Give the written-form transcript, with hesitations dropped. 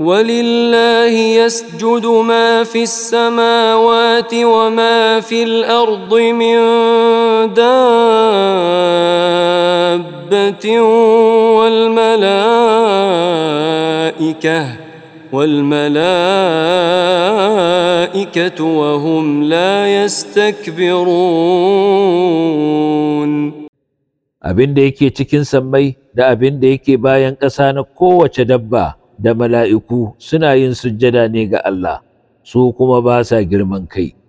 ولله يسجد ما في السماوات وما في الأرض من دابة والملائكة وهم لا يستكبرون. Abin da yake cikin sammai da abin da yake bayan ƙasa na kowace dabba da mala'iku suna yin sujjada ne ga Allah, su kuma ba sa girman kai.